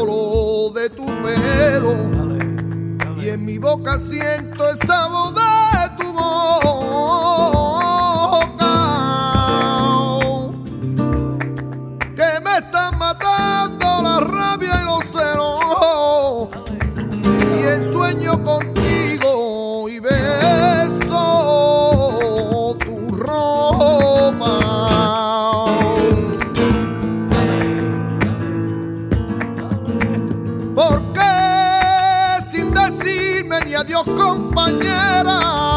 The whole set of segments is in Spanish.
olor de tu pelo y en mi boca siento el sabor de tu boca, que me están matando la rabia y los celos, y en sueño contigo y beso tu ropa. Porque sin decirme ni adiós, compañera,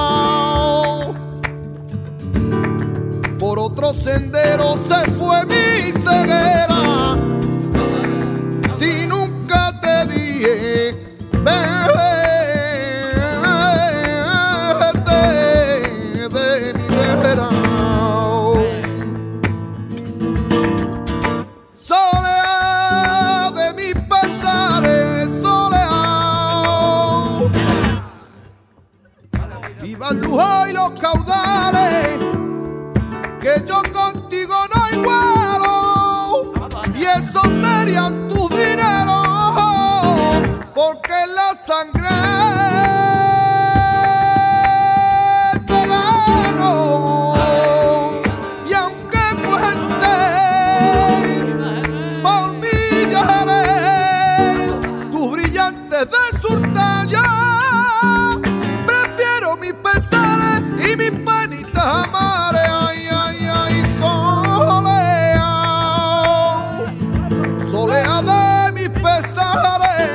por otro sendero se fue mi ceguera. Si nunca te dije vete de mi vera. Soleá de mis pesares, soleá, viva el lujo y los caudales, que yo contigo no igualo, y eso serían tus dineros, porque la sangre te gano, y aunque cuente por millares tus brillantes de surtalla, prefiero mis pesares y mis penitas amares. Ay, ay, ay, soleá, soleá de mis pesares,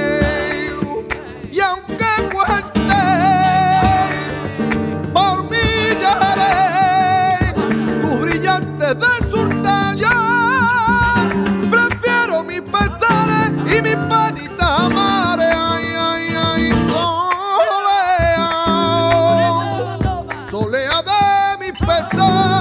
y aunque cuente por millares tus brillantes de surtalla, prefiero mis pesares y mis penitas amares. Ay, ay, ay, soleá, soleá de mis pesares.